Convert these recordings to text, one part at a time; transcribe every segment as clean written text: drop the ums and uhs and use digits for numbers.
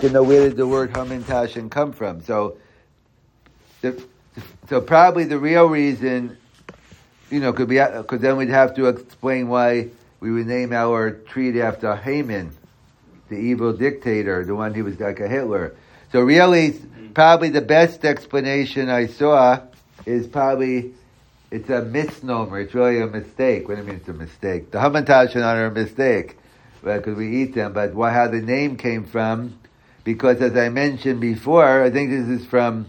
to know where did the word Hamantashen come from. So probably the real reason, could be, because then we'd have to explain why we would name our treat after Haman, the evil dictator, the one who was like a Hitler. So really, probably the best explanation I saw is probably it's a misnomer. It's really a mistake. What do you mean it's a mistake? The Hamantashen are a mistake, because we eat them. But how the name came from, because as I mentioned before, I think this is from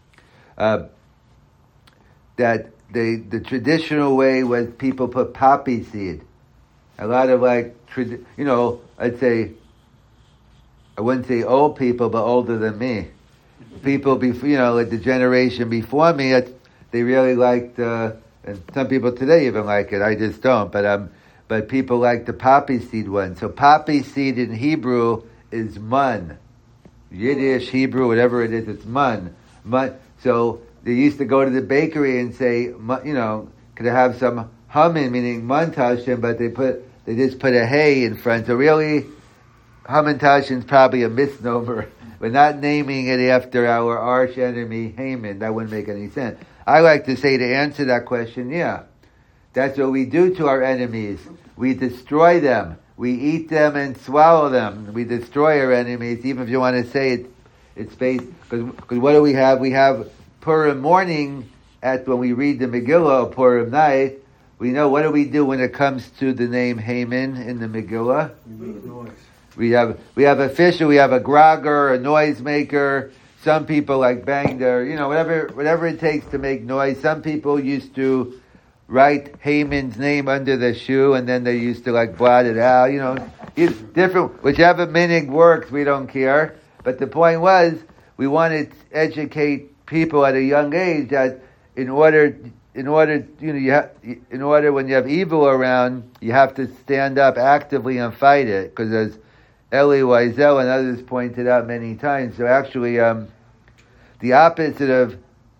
that the traditional way was people put poppy seed. A lot of I'd say, I wouldn't say old people, but older than me. People before, like the generation before me, they really liked, and some people today even like it. I just don't. But people like the poppy seed one. So poppy seed in Hebrew is mun. Yiddish, Hebrew, whatever it is, it's mun. So they used to go to the bakery and say, could I have some Haman, meaning Hamantashen, but they just put a hay in front. So really, Hamantashen is probably a misnomer. We're not naming it after our arch enemy Haman. That wouldn't make any sense. I like to say, to answer that question, yeah. That's what we do to our enemies. We destroy them. We eat them and swallow them. We destroy our enemies, even if you want to say it's based, because what do we have? We have Purim morning, when we read the Megillah, Purim night, we know what do we do when it comes to the name Haman in the Megillah? We have a fisher, we have a grogger, a noisemaker. Some people like bang their, whatever it takes to make noise. Some people used to write Haman's name under the shoe, and then they used to blot it out. Different. Whichever minig works, we don't care. But the point was, we wanted to educate people at a young age that in order when you have evil around, you have to stand up actively and fight it, because as Eli Wiesel and others pointed out many times. So actually, the opposite of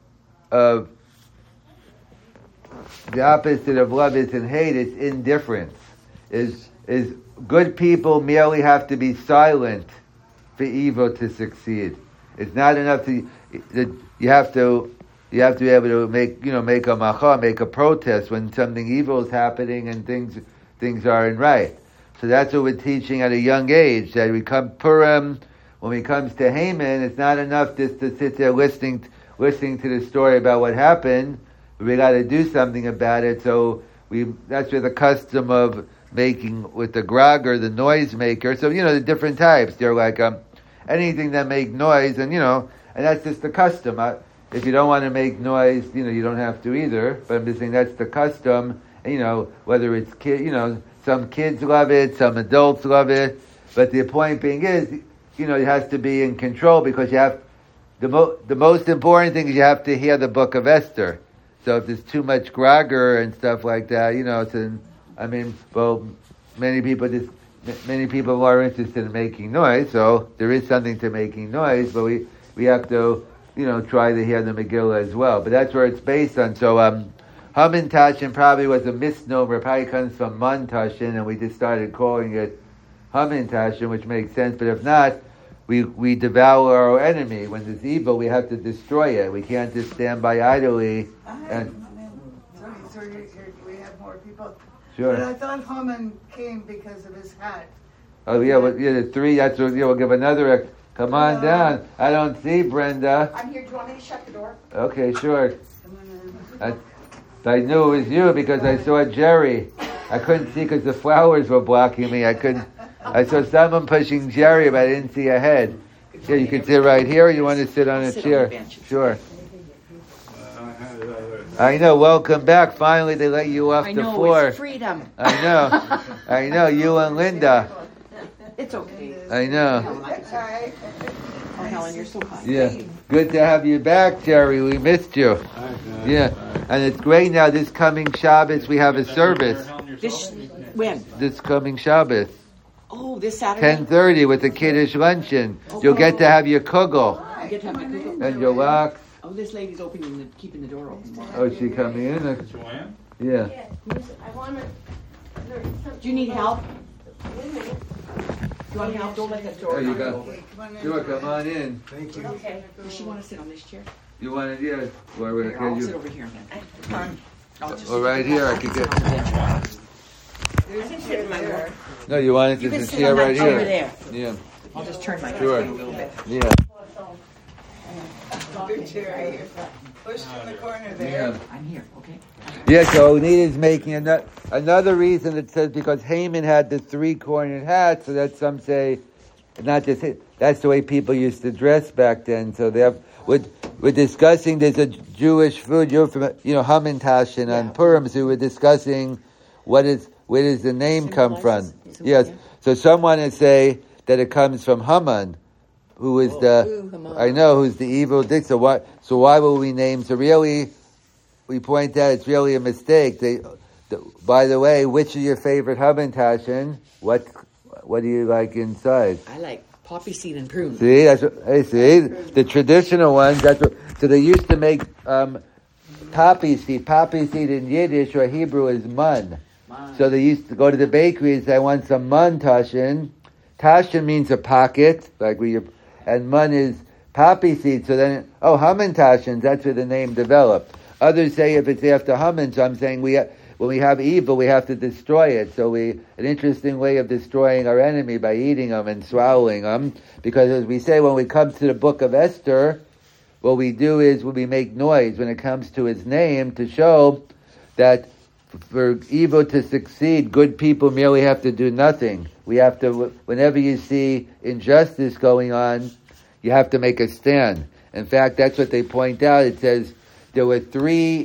love isn't hate; it's indifference. Is good people merely have to be silent for evil to succeed. It's not enough you have to be able to make a macha, make a protest when something evil is happening and things aren't right. So that's what we're teaching at a young age, that we come Purim, when it comes to Haman, it's not enough just to sit there listening to the story about what happened. We got to do something about it. So that's where the custom of making with the grogger, the noisemaker. So the different types. They're like anything that make noise, and and that's just the custom. If you don't want to make noise, you don't have to either. But I'm just saying that's the custom. And, whether it's some kids love it, some adults love it. But the point being is, it has to be in control, because you have the most important thing is you have to hear the Book of Esther. So if there's too much grogger and stuff like that, many people are interested in making noise. So there is something to making noise, but we have to try to hear the Megillah as well. But that's where it's based on. So Hamantashen probably was a misnomer. It probably comes from Mantashen, and we just started calling it Hamantashen, which makes sense. But if not, we devour our enemy. When there's evil, we have to destroy it. We can't just stand by idly. Sorry, we have more people. Sure. But I thought Haman came because of his hat. Oh yeah, the three. That's what we'll give another. Come on down. I don't see Brenda. I'm here. Do you want me to shut the door? Okay, sure. I knew it was you because I saw Jerry. I couldn't see because the flowers were blocking me. I saw someone pushing Jerry, but I didn't see a head. Yeah, you can sit right here, or you want to sit on a chair? Sure. I know. Welcome back. Finally, they let you off the floor. It's freedom. I know. You and Linda. It's okay. I know. Oh, Helen, you're so kind. Yeah. Good to have you back, Jerry. We missed you. Yeah. And it's great now. This coming Shabbos, we have a service. When? This coming Shabbos. Oh, this Saturday? 10:30 with the Kiddush luncheon. You'll get to have your kugel. You get to have my kugel? And your locks. Oh, this lady's keeping the door open. Oh, is she coming in? Joanne? Yeah. I want to. Do you need help? Wait a minute. You want help? Don't let that door. There you go. Okay, come on in. Sure, come on in. Thank you. Okay. Does she want to sit on this chair? You want it? Yeah. Where would I Here, get I'll sit you? over here then. I'll just Well, right here, I could get. There's a chair there. No, you want it You to can sit sit here on that right over here. there. Yeah. I'll just turn my Sure. head a little bit. Yeah. Big chair right here. Push in the corner there. Yeah. I'm here, okay? Yeah, so Nita's making another reason that says because Haman had the 3-cornered hat, so that some say, not just that's the way people used to dress back then. So we're discussing, there's a Jewish food, you're from, Hamantashen on Purim, so we're discussing where does the name come from? Yes, so someone would say that it comes from Haman, who is who's the evil dick. So why will we name? So really, we point out it's really a mistake. By the way, which is your favorite Hamantashen? What do you like inside? I like poppy seed and prunes. See, the traditional ones. So they used to make poppy seed. Poppy seed in Yiddish or Hebrew is mun. So they used to go to the bakery and say, "I want some mun tashen." Tashen means a pocket, and mun is poppy seed. So then, Haman tashen. That's where the name developed. Others say if it's after Haman, so I'm saying when we have evil, we have to destroy it. So an interesting way of destroying our enemy by eating them and swallowing them. Because as we say, when we come to the book of Esther, what we do is we make noise when it comes to his name to show that for evil to succeed, good people merely have to do nothing. We have to, whenever you see injustice going on, you have to make a stand. In fact, that's what they point out. It says there were three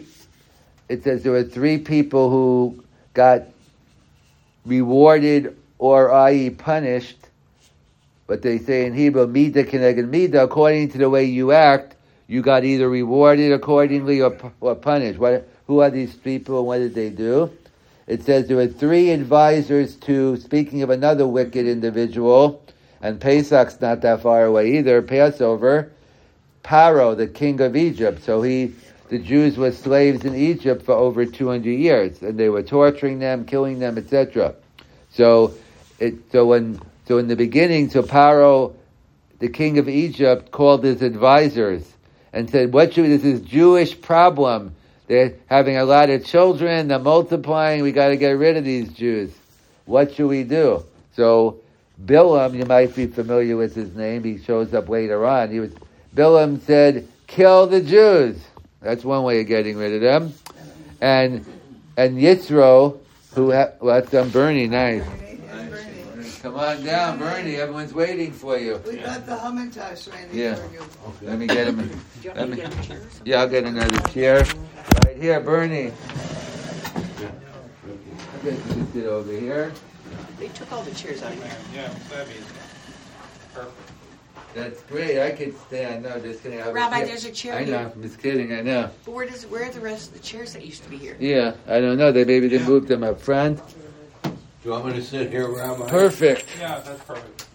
people who got rewarded or i.e. punished, but they say in Hebrew, Mida Keneged Mida, according to the way you act, you got either rewarded accordingly or punished. Who are these people and what did they do? It says there were 3 advisors to, speaking of another wicked individual, and Pesach's not that far away either, Passover, Paro, the king of Egypt. So the Jews were slaves in Egypt for over 200 years, and they were torturing them, killing them, etc. So in the beginning, Paro, the king of Egypt, called his advisors and said, this is Jewish problem. They're having a lot of children, they're multiplying, we got to get rid of these Jews. What should we do? So Bilam, you might be familiar with his name, he shows up later on. Bilam said, kill the Jews. That's one way of getting rid of them. And Yitro, that's Bernie, nice. Come on down, Bernie. Everyone's waiting for you. We got the Hamantash ready for you. Okay. Let me get him. Yeah, I'll get another chair. Right here, Bernie. Okay, you sit over here. They took all the chairs out of here. Yeah, that'd be perfect. That's great. I could stand. No, just kidding. Rabbi, there's a chair I know. here. I'm just kidding. I know. But where are the rest of the chairs that used to be here? Yeah, I don't know. They moved them up front. Do you want me to sit here, Rabbi? Perfect. Yeah, that's perfect.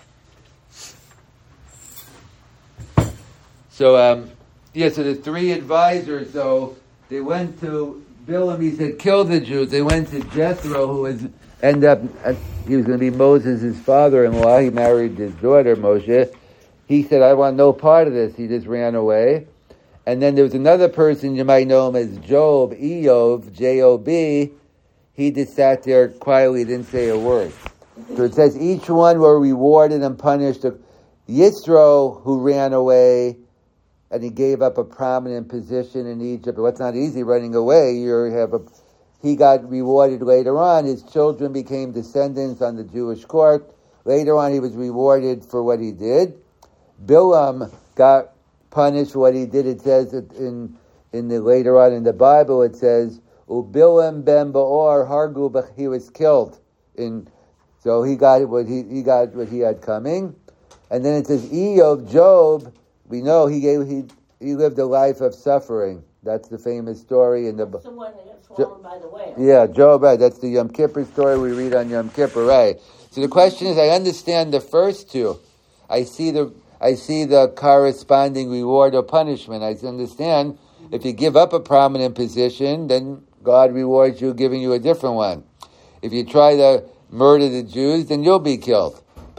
So, so the 3 advisors, so they went to Bilam, he said, kill the Jews. They went to Jethro, who he was going to be Moses' father-in-law. He married his daughter, Moshe. He said, I want no part of this. He just ran away. And then there was another person, you might know him as Job, Job. He just sat there quietly, didn't say a word. So it says each one were rewarded and punished. Yitro, who ran away, and he gave up a prominent position in Egypt. Well, it's not easy running away. He got rewarded later on. His children became descendants on the Jewish court. Later on, he was rewarded for what he did. Bilam got punished for what he did. It says later on in the Bible, it says, Ubilam ben Baor Hargu, he was killed. So he got what he had coming. And then it says, Job, we know he lived a life of suffering. That's the famous story in the That's the one that got swallowed by the whale. Yeah, Job, right. That's the Yom Kippur story we read on Yom Kippur, right. So the question is, I understand the first 2. I see the corresponding reward or punishment. I understand if you give up a prominent position, then God rewards you giving you a different one. If you try to murder the Jews, then you'll be killed.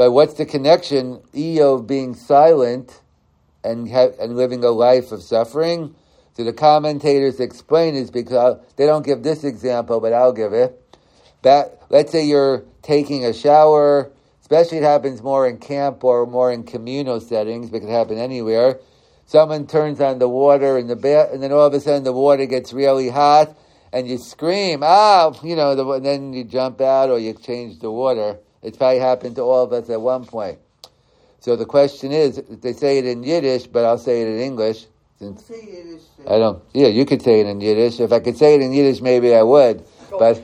But what's the connection? Eov being silent and living a life of suffering. So the commentators explain is because they don't give this example, but I'll give it. Let's say you're taking a shower, especially it happens more in camp or more in communal settings, but it can happen anywhere. Someone turns on the water in the bath, and then all of a sudden the water gets really hot, and you scream, and then you jump out or you change the water. It's probably happened to all of us at one point. So the question is, they say it in Yiddish, but I'll say it in English. Since Say Yiddish. I don't. Yeah, you could say it in Yiddish. If I could say it in Yiddish, maybe I would. But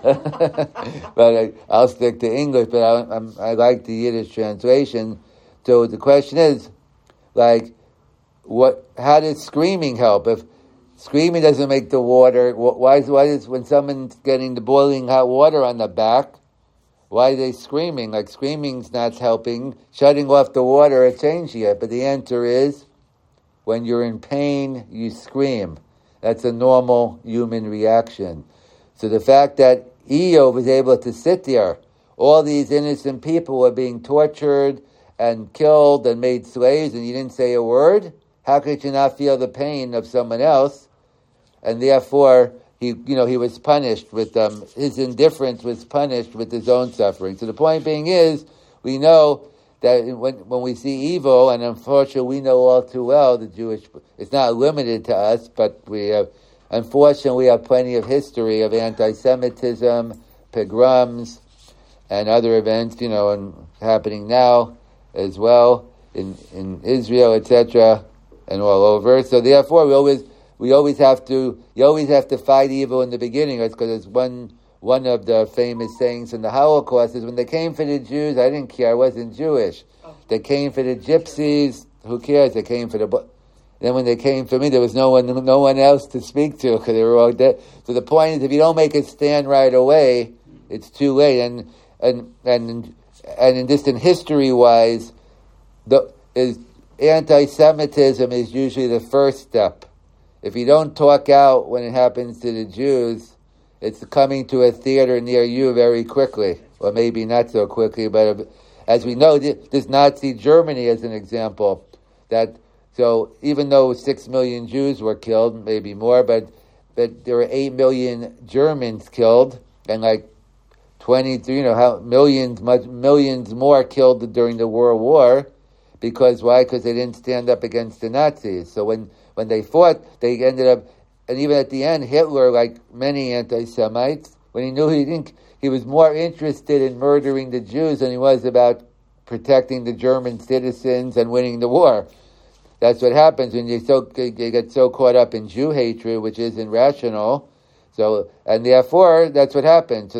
I'll stick to English. But I like the Yiddish translation. So the question is, how does screaming help? If screaming doesn't make the water, why is when someone's getting the boiling hot water on the back, why are they screaming? Like screaming's not helping. Shutting off the water is changing it. But the answer is, when you're in pain, you scream. That's a normal human reaction. So the fact that Eov was able to sit there, all these innocent people were being tortured and killed and made slaves, and he didn't say a word, how could you not feel the pain of someone else? And therefore, he was punished with his indifference was punished with his own suffering. So the point being is, we know that when we see evil, and unfortunately we know all too well it's not limited to us, but unfortunately we have plenty of history of anti-Semitism, pogroms, and other events, and happening now as well in Israel, etc., and all over. So therefore, you always have to fight evil in the beginning. That's because it's one of the famous sayings in the Holocaust is when they came for the Jews, I didn't care, I wasn't Jewish. They came for the gypsies, who cares? They came for then when they came for me, there was no one else to speak to because they were all dead. So the point is, if you don't make a stand right away, it's too late. And just in history wise, anti-Semitism is usually the first step. If you don't talk out when it happens to the Jews, it's coming to a theater near you very quickly, or maybe not so quickly. But as we know, this Nazi Germany as an example. So even though 6 million Jews were killed, maybe more, but there were 8 million Germans killed, and millions more killed during the World War. Because why? Because they didn't stand up against the Nazis. So when they fought, they ended up. And even at the end, Hitler, like many anti-Semites, when he knew he was more interested in murdering the Jews than he was about protecting the German citizens and winning the war. That's what happens when you get so caught up in Jew hatred, which isn't rational. So, and therefore, that's what happens.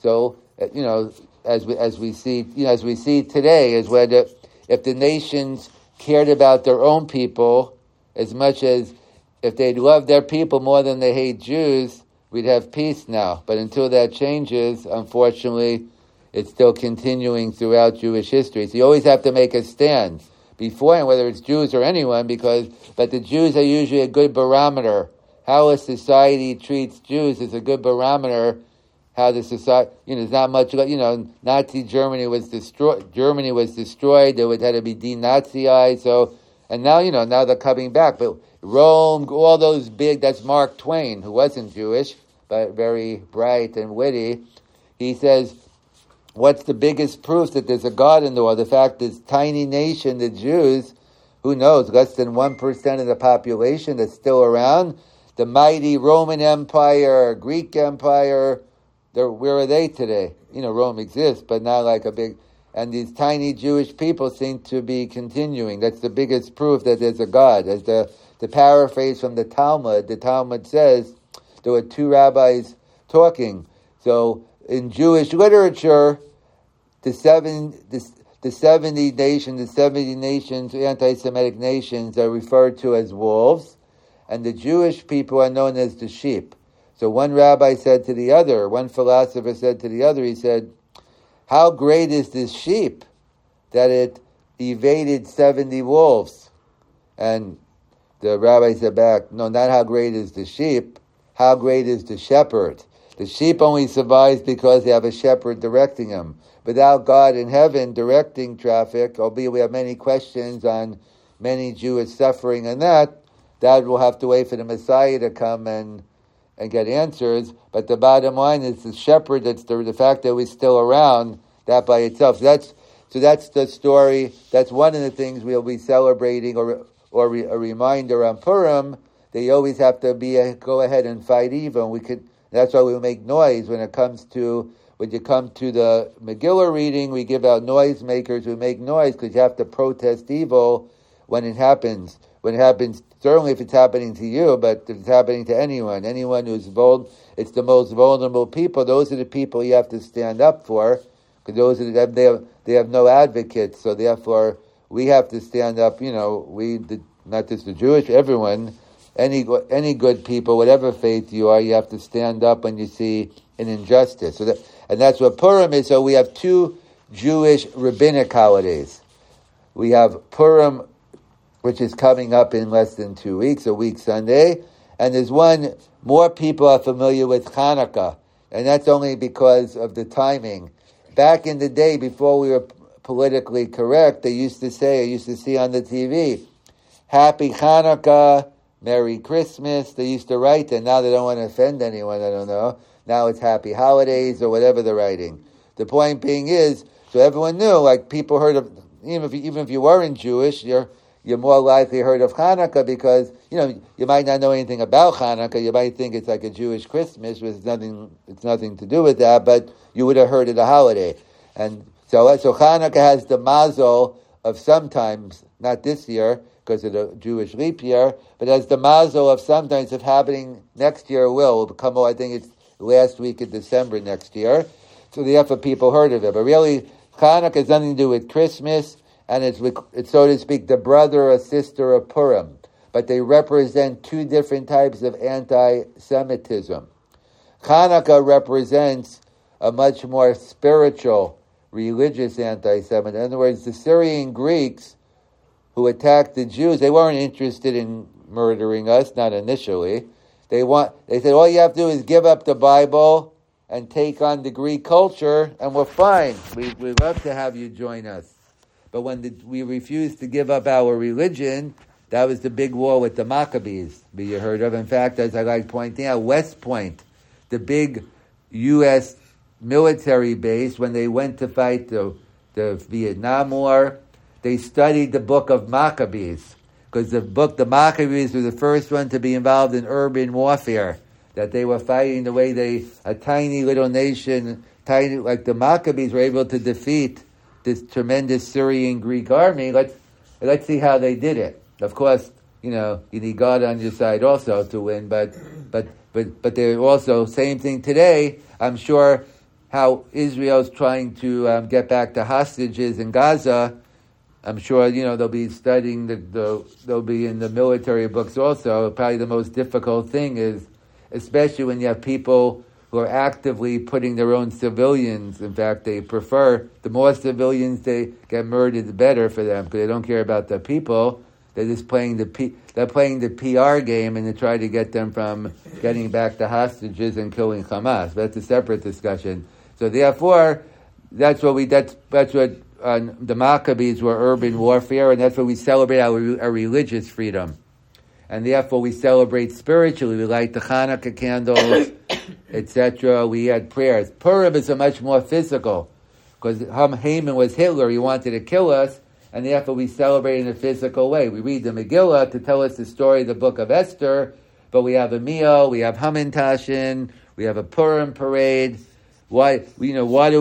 As we see today, is when if the nations cared about their own people as much as if they'd love their people more than they hate Jews, we'd have peace now. But until that changes, unfortunately, it's still continuing throughout Jewish history. So you always have to make a stand beforehand, whether it's Jews or anyone, but the Jews are usually a good barometer. How a society treats Jews is a good barometer. How the society, there's not much, Nazi Germany was destroyed. There had to be denazified. So, and now they're coming back. But Rome, all those that's Mark Twain, who wasn't Jewish, but very bright and witty. He says, what's the biggest proof that there's a God in the world? The fact this tiny nation, the Jews, who knows, less than 1% of the population that's still around. The mighty Roman Empire, Greek Empire, where are they today? Rome exists, but not like a big... And these tiny Jewish people seem to be continuing. That's the biggest proof that there's a God. As the paraphrase from the Talmud says, there were two rabbis talking. So in Jewish literature, the 70 nations, anti-Semitic nations, are referred to as wolves, and the Jewish people are known as the sheep. So one rabbi said to the other, one philosopher said to the other, he said, how great is this sheep that it evaded 70 wolves? And the rabbi said back, no, not how great is the sheep, how great is the shepherd? The sheep only survives because they have a shepherd directing them. without God in heaven directing traffic, albeit we have many questions on many Jewish suffering and that will have to wait for the Messiah to come and get answers. But the bottom line is the shepherd, that's the fact that we're still around, that by itself. So that's the story. That's one of the things we'll be celebrating, or a reminder on Purim, that you always have to go ahead and fight evil. That's why we make noise when you come to the Megillah reading. We give out noisemakers. We make noise because you have to protest evil when it happens. When it happens, certainly if it's happening to you, but if it's happening to anyone who's it's the most vulnerable people. Those are the people you have to stand up for, because they have no advocates. So therefore, we have to stand up. Not just the Jewish, everyone, any good people, whatever faith you are, you have to stand up when you see an injustice. And that's what Purim is. So we have two Jewish rabbinic holidays. We have Purim, which is coming up in less than 2 weeks, a week Sunday, and there's one more people are familiar with, Hanukkah, and that's only because of the timing. Back in the day, before we were politically correct, I used to see on the TV, Happy Hanukkah, Merry Christmas. They used to write that. Now they don't want to offend anyone, I don't know. Now it's Happy Holidays or whatever they're writing. The point being is, so everyone knew, like people heard of, even if you weren't Jewish, you're more likely heard of Hanukkah because, you might not know anything about Hanukkah. You might think it's like a Jewish Christmas, which it's nothing to do with that, but you would have heard of the holiday. And so Hanukkah has the mazel of sometimes, not this year, because of the Jewish leap year, but has the mazel of sometimes of happening next year will come, I think it's last week of December next year. So therefore people heard of it. But really, Hanukkah has nothing to do with Christmas, and it's so to speak, the brother or sister of Purim. But they represent two different types of anti-Semitism. Hanukkah represents a much more spiritual, religious anti-Semitism. In other words, the Syrian Greeks who attacked the Jews, they weren't interested in murdering us, not initially. They said, all you have to do is give up the Bible and take on the Greek culture, and we're fine. We'd love to have you join us. But when we refused to give up our religion, that was the big war with the Maccabees, be you heard of. In fact, as I like pointing out, West Point, the big U.S. military base, when they went to fight the Vietnam War, they studied the book of Maccabees, because the Maccabees were the first one to be involved in urban warfare, that they were fighting the way a tiny little nation, like the Maccabees were able to defeat this tremendous Syrian Greek army. Let's see how they did it. Of course, you need God on your side also to win, but they're also, same thing today, I'm sure, how Israel's trying to get back the hostages in Gaza. I'm sure, they'll be studying, they'll be in the military books also. Probably the most difficult thing is, especially when you have people who are actively putting their own civilians, in fact, they prefer, the more civilians they get murdered, the better for them, because they don't care about the people. They're just playing the PR game, and they try to get them from getting back the hostages and killing Hamas. But that's a separate discussion. So therefore, that's what the Maccabees were, urban warfare, and that's what we celebrate our religious freedom. And therefore we celebrate spiritually. We light the Hanukkah candles, etc. We had prayers. Purim is a much more physical, because Haman was Hitler. He wanted to kill us, and therefore we celebrate in a physical way. We read the Megillah to tell us the story of the book of Esther, but we have a meal, we have Hamantashen, we have a Purim parade. Why do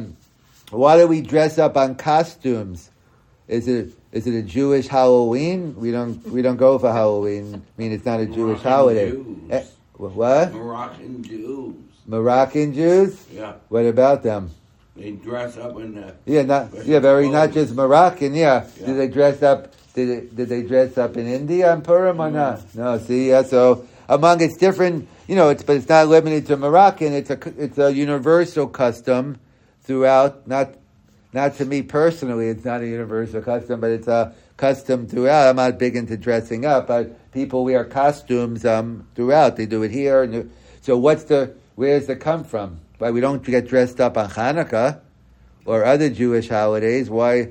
we dress up on costumes? Is it a Jewish Halloween? We don't go for Halloween. I mean, it's not a Jewish holiday. Jews. What? Moroccan Jews. Moroccan Jews? Yeah. What about them? They dress up in not just Moroccan. Yeah. Yeah. Did they dress up? Did they dress up in India on Purim or not? No. See, yeah. So it's different. But it's not limited to Moroccan. It's a universal custom throughout. Not to me personally, it's not a universal custom, but it's a custom throughout. I'm not big into dressing up, but people wear costumes throughout. They do it here. So where does it come from? Why we don't get dressed up on Hanukkah? or other Jewish holidays. Why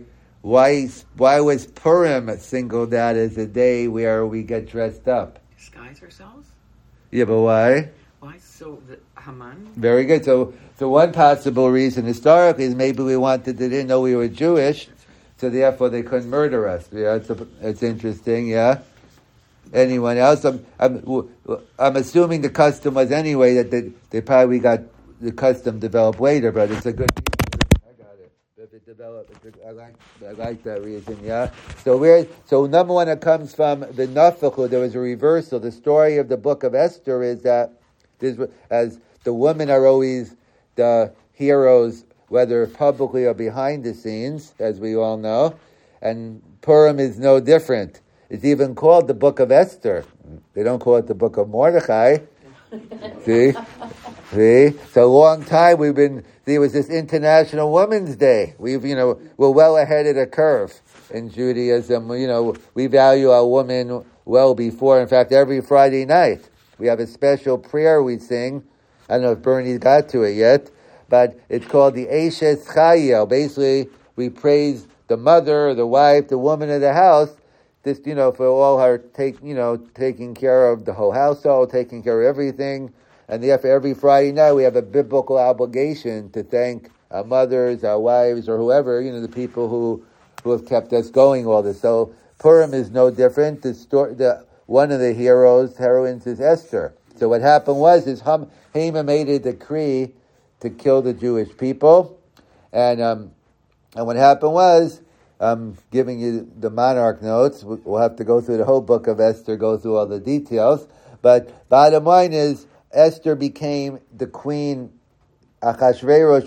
was Purim singled out as a day where we get dressed up? Disguise ourselves? Yeah, but why? Why? So the Haman? Very good. So one possible reason historically is maybe they didn't know we were Jewish, so therefore they couldn't murder us. Yeah, it's interesting. Yeah. Anyone else? I'm assuming the custom was anyway that they probably got the custom developed later, but it's a good reason. I got it. If it developed, I like that reason. Yeah. So number one, it comes from the Nafachu. There was a reversal. The story of the book of Esther is that as the women are always the heroes, whether publicly or behind the scenes, as we all know, and Purim is no different. It's even called the Book of Esther. They don't call it the Book of Mordechai. See? So a long time there was this International Women's Day. We're well ahead of the curve in Judaism. We value our women well before. In fact, every Friday night, we have a special prayer we sing. I don't know if Bernie got to it yet, but it's called the Eshes Chayil. Basically, we praise the mother, the wife, the woman of the house, for all her taking care of the whole household, taking care of everything. And therefore, every Friday night, we have a biblical obligation to thank our mothers, our wives, or whoever, the people who have kept us going all this. So Purim is no different. One of the heroines is Esther. So what happened was Haman made a decree to kill the Jewish people, and what happened was, I'm giving you the monarch notes. We'll have to go through the whole book of Esther, go through all the details. But bottom line is, Esther became the queen. Achashverosh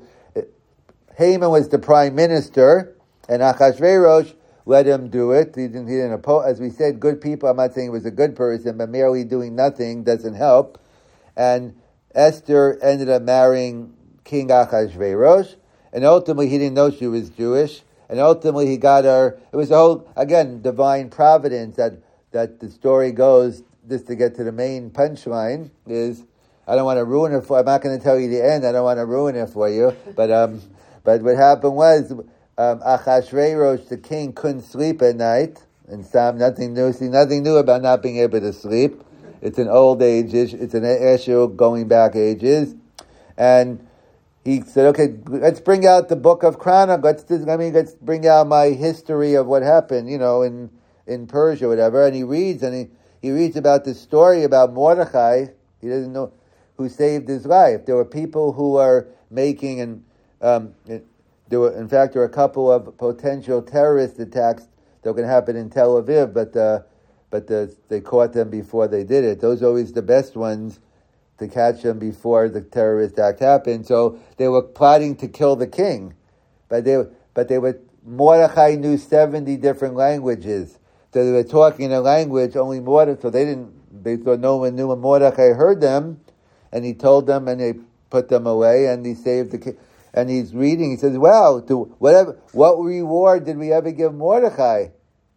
Haman was the prime minister, and Achashverosh let him do it. He didn't oppose. As we said, good people. I'm not saying he was a good person, but merely doing nothing doesn't help. And Esther ended up marrying King Achashverosh, and ultimately he didn't know she was Jewish. And ultimately he got her. It was a whole, again, divine providence that the story goes. Just to get to the main punchline is, I don't want to ruin it I'm not going to tell you the end. I don't want to ruin it for you. But what happened was, Achashverosh, the king, couldn't sleep at night. And nothing new about not being able to sleep. It's an old age issue. It's an issue going back ages. And he said, okay, let's bring out the book of Chronicles. Let's bring out my history of what happened, in Persia, whatever. And he reads about this story about Mordechai. He doesn't know who saved his life. There were people who were making, there were a couple of potential terrorist attacks that were going to happen in Tel Aviv, but they caught them before they did it. Those are always the best ones, to catch them before the terrorist act happened. So they were plotting to kill the king, but Mordechai knew 70 different languages. So they were talking in a language only Mordechai. So they thought no one knew, when Mordechai heard them, and he told them, and they put them away, and he saved the king. And he's reading. He says, "Wow, what reward did we ever give Mordechai?"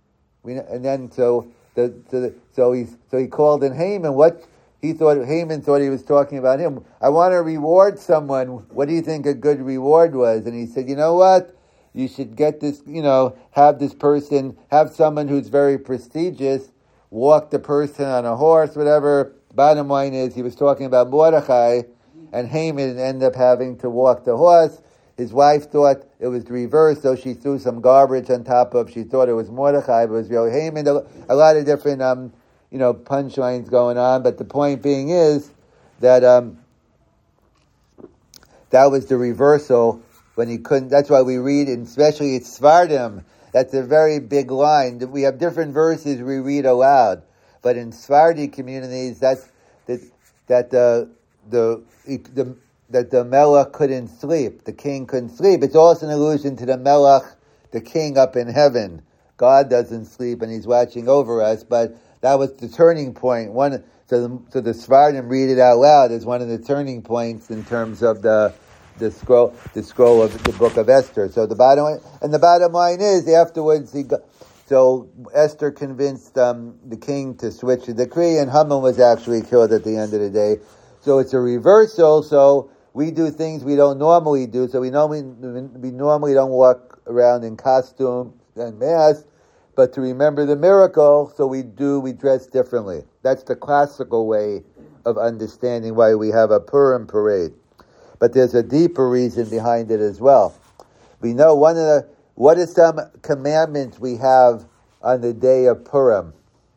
So he called in Haman. Haman thought he was talking about him. I want to reward someone. What do you think a good reward was? And he said, you know what? You should get this, have this person, have someone who's very prestigious, walk the person on a horse, whatever. Bottom line is, he was talking about Mordechai, and Haman ended up having to walk the horse. His wife thought it was the reverse, so she threw some garbage on top of, she thought it was Mordechai, but it was really Haman. A lot of different, punchlines going on, but the point being is that that was the reversal when he couldn't. That's why we read, and especially it's Sfardim. That's a very big line. We have different verses we read aloud, but in Sephardi communities, that the Melech couldn't sleep, the king couldn't sleep. It's also an allusion to the Melech, the king up in heaven. God doesn't sleep, and He's watching over us. But that was the turning point. So the Sephardim read it out loud as one of the turning points in terms of the scroll of the book of Esther. So the bottom line is, afterwards so Esther convinced the king to switch the decree, and Haman was actually killed at the end of the day. So it's a reversal. So we do things we don't normally do. So we normally don't walk around in costume and mask, but to remember the miracle, so we dress differently. That's the classical way of understanding why we have a Purim parade. But there's a deeper reason behind it as well. We know what are some commandments we have on the day of Purim?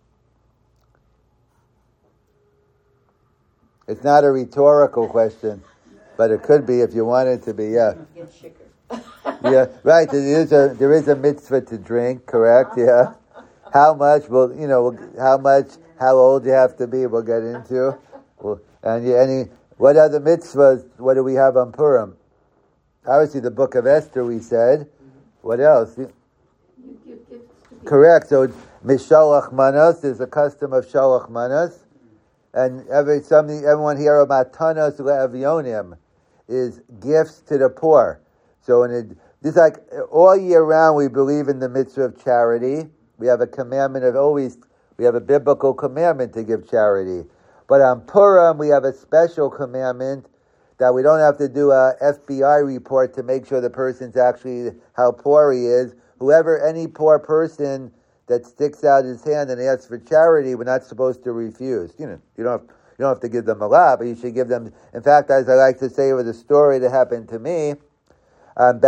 It's not a rhetorical question, but it could be if you want it to be, yeah. Get sicker. Yeah, right. There is a mitzvah to drink, correct? Yeah. How much? Well, how old you have to be, we'll get into. What other mitzvahs, what do we have on Purim? Obviously the book of Esther, we said. What else? You give gifts to people. Correct. So Mishalach Manos, there's a custom of Shalach Manos. And everyone here about Matanos Le'avyonim is gifts to the poor. So this like all year round we believe in the mitzvah of charity. We have a commandment we have a biblical commandment to give charity. But on Purim we have a special commandment that we don't have to do a FBI report to make sure the person's actually how poor he is. Any poor person that sticks out his hand and asks for charity, we're not supposed to refuse. You don't have to give them a lot, but you should give them. In fact, as I like to say, with a story that happened to me, when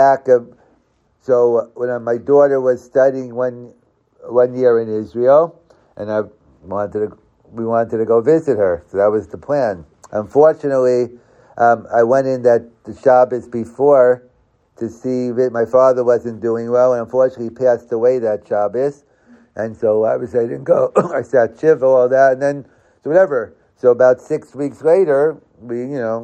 my daughter was studying one year in Israel, and we wanted to go visit her, so that was the plan. Unfortunately, I went in the Shabbos before to see that my father wasn't doing well, and unfortunately he passed away that Shabbos. And so I didn't go. I sat shiva, all that, and then so whatever. So about 6 weeks later, we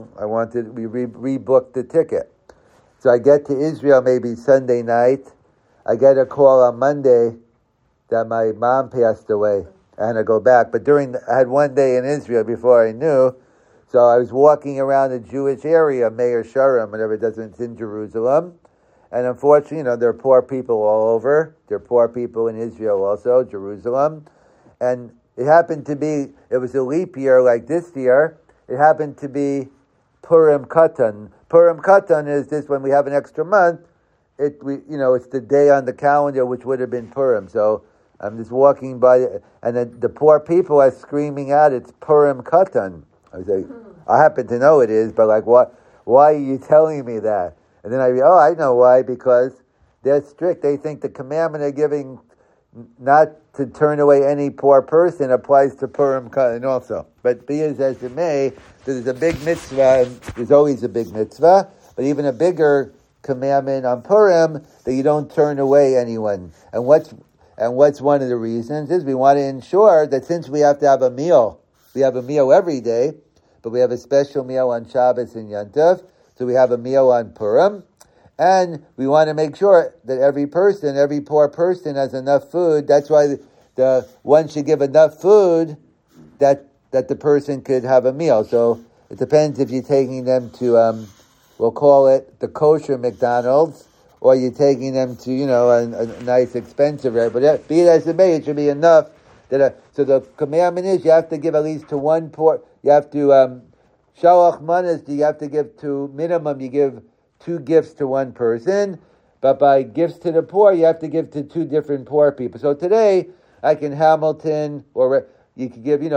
rebooked the ticket. So I get to Israel maybe Sunday night. I get a call on Monday that my mom passed away. I had to go back. But I had one day in Israel before I knew. So I was walking around the Jewish area, Meir Sharem, whatever it does, it's in Jerusalem. And unfortunately, there are poor people all over. There are poor people in Israel also, Jerusalem. And it happened to be, it was a leap year like this year. It happened to be Purim Katan. Purim Katan is this when we have an extra month. It's the day on the calendar which would have been Purim. So I'm just walking by, and the poor people are screaming out, it's Purim Katan. I say, I happen to know it is, but why are you telling me that? And then I know why, because they're strict. They think the commandment they're giving not to turn away any poor person applies to Purim Katan also. But be as it may, there's a big mitzvah, there's always a big mitzvah, but even a bigger commandment on Purim that you don't turn away anyone. And what's one of the reasons is we want to ensure that since we have to have a meal, we have a meal every day, but we have a special meal on Shabbos and Yom Tov. So we have a meal on Purim, and we want to make sure that every poor person has enough food. That's why one should give enough food that the person could have a meal. So it depends if you're taking them to, we'll call it the kosher McDonald's, or you're taking them to, a nice expensive restaurant. But be it as it may, it should be enough. So the commandment is you have to give at least to one poor, you have to, Shalach Manas, you have to give to minimum, you give 2 gifts to one person, but by gifts to the poor, you have to give to 2 different poor people. So today, like in Hamilton, or you could give, we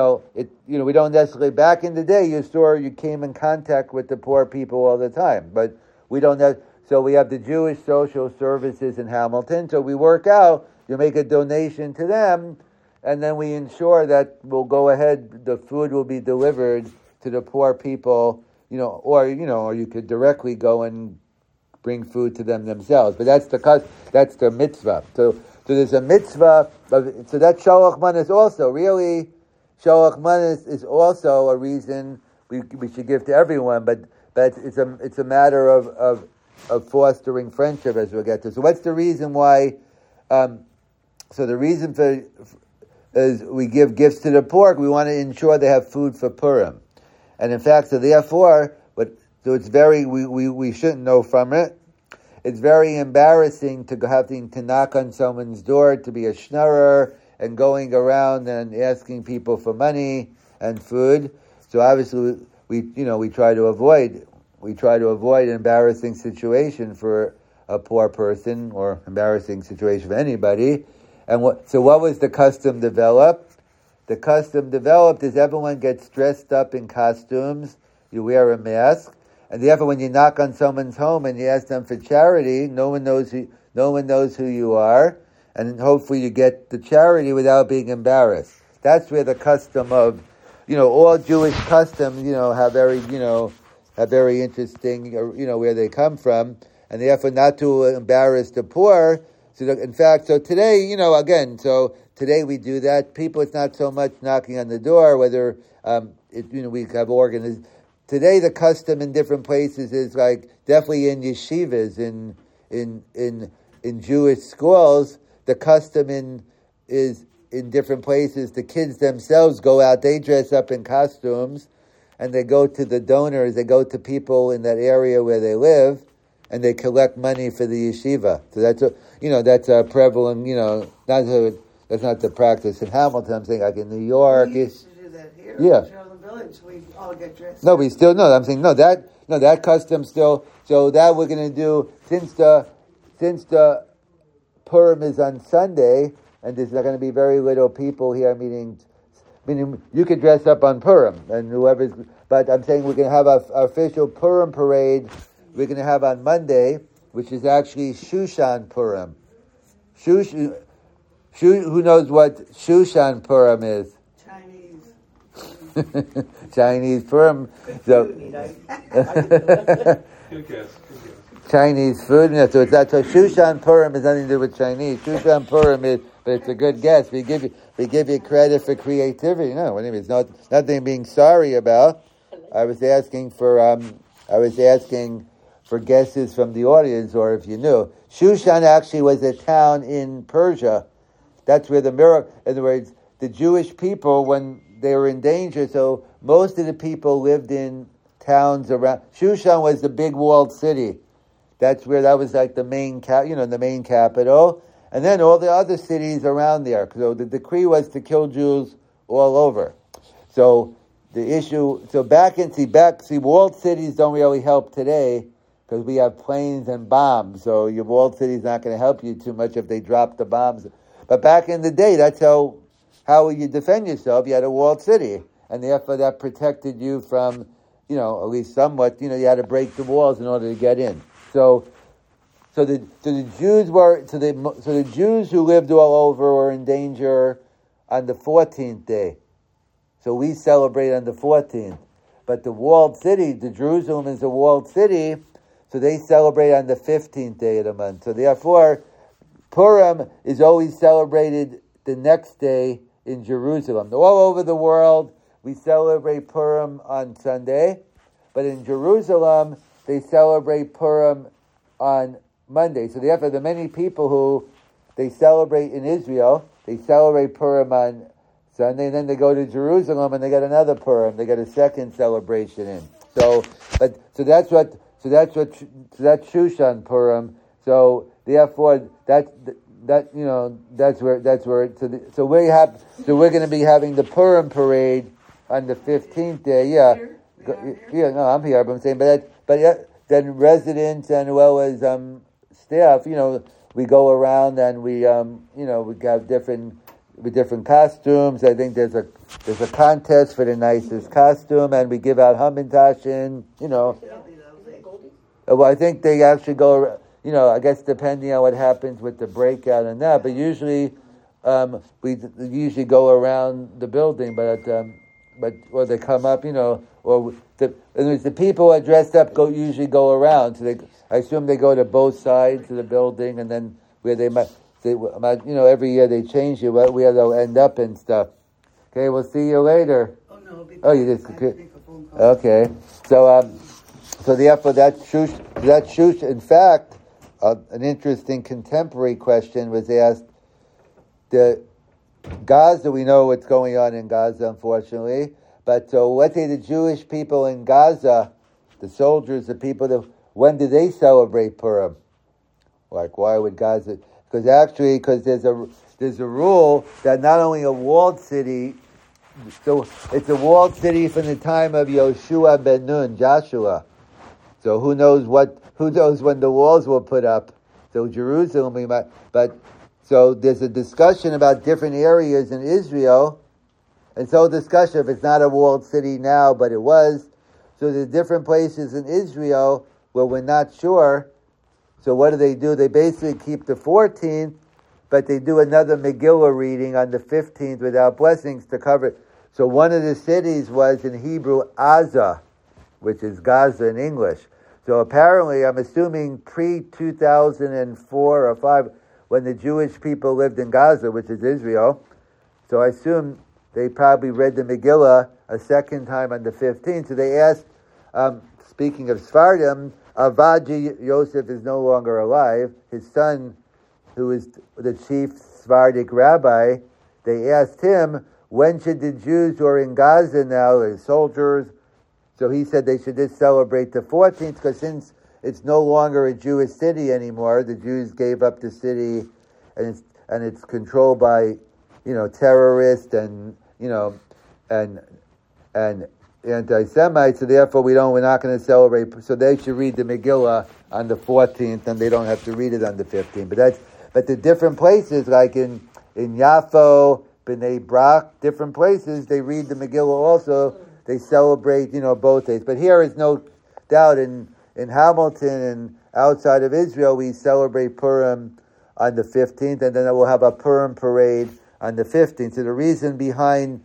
don't necessarily, back in the day, you came in contact with the poor people all the time, but we don't have, so we have the Jewish Social Services in Hamilton, so we work out, you make a donation to them, and then we ensure that we'll go ahead, the food will be delivered to the poor people, or you could directly go and bring food to them themselves. But that's the mitzvah. So there's a mitzvah. So that Shalach Manas also really, Shalach Manas is also a reason we should give to everyone. But it's a matter of fostering friendship, as we'll get to. So what's the reason why? So the reason for is we give gifts to the poor. We want to ensure they have food for Purim. And in fact, so therefore, it's very, we shouldn't know from it. It's very embarrassing to having to knock on someone's door, to be a schnorrer, and going around and asking people for money and food. So obviously, we try to avoid we try to avoid an embarrassing situation for a poor person or embarrassing situation for anybody. And what was the custom developed? The custom developed is everyone gets dressed up in costumes. You wear a mask, and therefore, when you knock on someone's home and you ask them for charity, no one knows who you are, and hopefully you get the charity without being embarrassed. That's where the custom of, all Jewish customs, have very interesting, where they come from, and therefore not to embarrass the poor. So today, today we do that. People, it's not so much knocking on the door, whether we have organized. Today, the custom in different places is like definitely in yeshivas, in Jewish schools. The custom is in different places. The kids themselves go out; they dress up in costumes, and they go to the donors. They go to people in that area where they live, and they collect money for the yeshiva. So that's a prevalent. That's not the practice in Hamilton. I'm saying like in New York. We used to do that here. Yeah. Village, we all get dressed No, up. we still no. I'm saying that custom still. So that we're going to do since the Purim is on Sunday, and there's not going to be very little people here. Meaning you could dress up on Purim, and whoever's. But I'm saying we're going to have our official Purim parade. We're going to have on Monday, which is actually Shushan Purim. Who knows what Shushan Purim is? Chinese Purim. So Good guess. Chinese food. So it's not. So Shushan Purim has nothing to do with Chinese. Shushan Purim is, but it's a good guess. We give you credit for creativity. No, anyway, it's nothing being sorry about. I was asking for guesses from the audience, or if you knew. Shushan actually was a town in Persia. That's where the miracle. In other words, the Jewish people, when they were in danger, so most of the people lived in towns around. Shushan was the big walled city. That was like the main the main capital, and then all the other cities around there. So the decree was to kill Jews all over. So walled cities don't really help today because we have planes and bombs. So your walled city is not going to help you too much if they drop the bombs. But back in the day, that's how you defend yourself. You had a walled city, and therefore that protected you from, at least somewhat. You had to break the walls in order to get in. So the Jews who lived all over were in danger on the 14th day. So we celebrate on the 14th. But the walled city, the Jerusalem is a walled city, so they celebrate on the 15th day of the month. So therefore, Purim is always celebrated the next day in Jerusalem. All over the world, we celebrate Purim on Sunday, but in Jerusalem, they celebrate Purim on Monday. So therefore, the many people who they celebrate in Israel, they celebrate Purim on Sunday, and then they go to Jerusalem and they get another Purim. They get a second celebration in. So that's Shushan Purim. So therefore, that's where. So we're going to be having the Purim parade on the 15th day. Yeah, no, I'm here. But I'm saying, then residents and well as staff, we go around and we have different costumes. I think there's a contest for the nicest costume, and we give out Hamantashen. Well, I think they actually go. I guess depending on what happens with the breakout and that, but usually we usually go around the building, or they come up, or the people who are dressed up usually go around. So I assume they go to both sides of the building, and then where they might, every year they change it, where they'll end up and stuff. Okay, we'll see you later. Oh no! You just okay. So therefore that's Shush. In fact, an interesting contemporary question was asked. The Gaza, we know what's going on in Gaza, unfortunately. But so let's say the Jewish people in Gaza, the soldiers, the people, when do they celebrate Purim? Like, why would Gaza? Because there's a rule that not only a walled city, so it's a walled city from the time of Yoshua ben Nun, Joshua. So who knows when the walls will put up? So Jerusalem, we might, but so there's a discussion about different areas in Israel, and so discussion if it's not a walled city now, but it was. So there's different places in Israel where we're not sure. So what do? They basically keep the 14th, but they do another Megillah reading on the 15th without blessings to cover it. So one of the cities was in Hebrew Aza, which is Gaza in English. So apparently, I'm assuming pre-2004 or 5, when the Jewish people lived in Gaza, which is Israel. So I assume they probably read the Megillah a second time on the 15th. So they asked, speaking of Sephardim, Avaji Yosef is no longer alive. His son, who is the chief Sephardic rabbi, they asked him, when should the Jews who are in Gaza now, the soldiers, so he said they should just celebrate the 14th, because since it's no longer a Jewish city anymore, the Jews gave up the city, and it's controlled by, terrorists and anti-Semites. So therefore, we're not going to celebrate. So they should read the Megillah on the 14th, and they don't have to read it on the 15th. But the different places, like in Yafo, B'nai Brak, different places, they read the Megillah also. They celebrate, both days. But here is no doubt in Hamilton and outside of Israel, we celebrate Purim on the 15th, and then we'll have a Purim parade on the 15th. So the reason behind,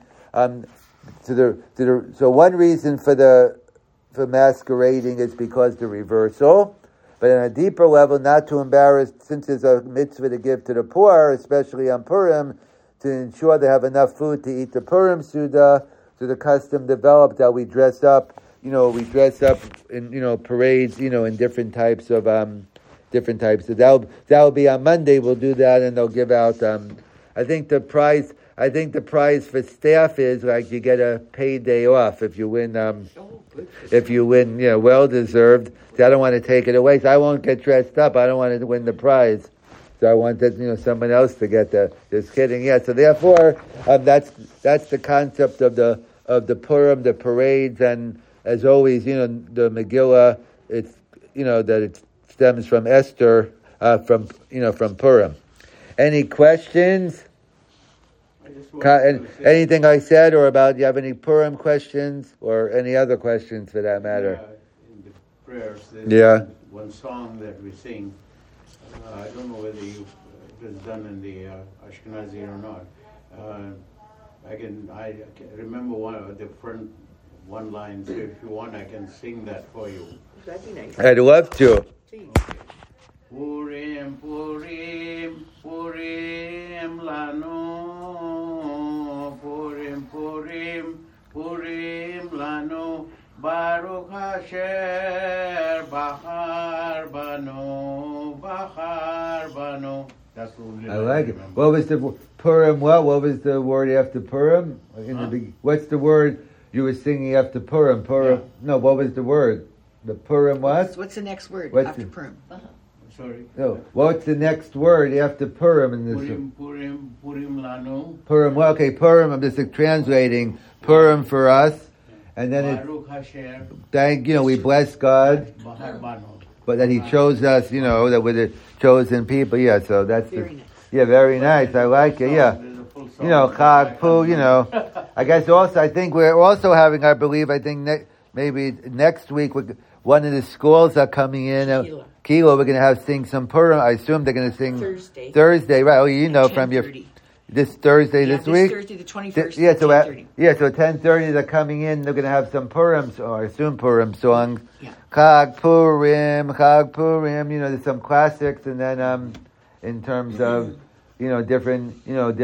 so one reason for masquerading is because the reversal. But on a deeper level, not to embarrass, since there's a mitzvah to give to the poor, especially on Purim, to ensure they have enough food to eat the Purim Suda. So the custom developed that we dress up in, parades, in different types of. So that'll be on Monday. We'll do that, and they'll give out. I think the prize for staff is like you get a paid day off if you win. Well deserved. So I don't want to take it away. So I won't get dressed up. I don't want to win the prize. So I want that, someone else to get the. Just kidding. Yeah. So therefore, that's the concept of the Purim, the parades, and as always, the Megillah. It's that it stems from Esther, from Purim. Any questions? Anything I said, or about? Do you have any Purim questions, or any other questions for that matter? In the prayers, there's one song that we sing. I don't know whether it was done in the Ashkenazi or not. I can remember one line. So if you want, I can sing that for you. That'd be nice. I'd love to. Please. Purim, Purim, Purim lanu. Purim, Purim, Purim lanu. Baruch Asher Bahar Banu, Bahar Banu. That's what I like it. What was the Purim? What was the word after Purim? What's the word you were singing after Purim? Purim. Yeah. No, what was the word? The Purim what? What's the next word after Purim? Sorry. No. What's the next word after Purim in this? Purim lanu. Purim. Well, okay, Purim. I'm just translating Purim for us. And then we bless God, but that He chose us, that we're the chosen people. Yeah, so that's very nice. Yeah, very nice. I like it. Yeah, Chag Pu. I guess also I think we're also having. Maybe next week one of the schools are coming in. Kilo, we're going to have sing some Purim. I assume they're going to sing Thursday, right? Oh, from your. This Thursday, this week? Thursday, the 21st. So 10:30 they're coming in. They're going to have some Purim, or I assume Purim songs. Yeah. Chag Purim. There's some classics, and then in terms of different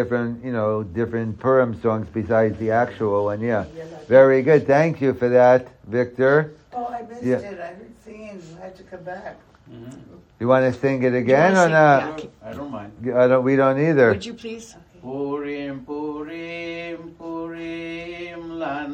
Purim songs besides the actual one. Yeah, very good. Thank you for that, Victor. Oh, I missed it. I heard singing. I had to come back. Mm-hmm. You want to sing it again or not? Yeah. I don't mind. We don't either. Would you please? Purim, Purim, Purim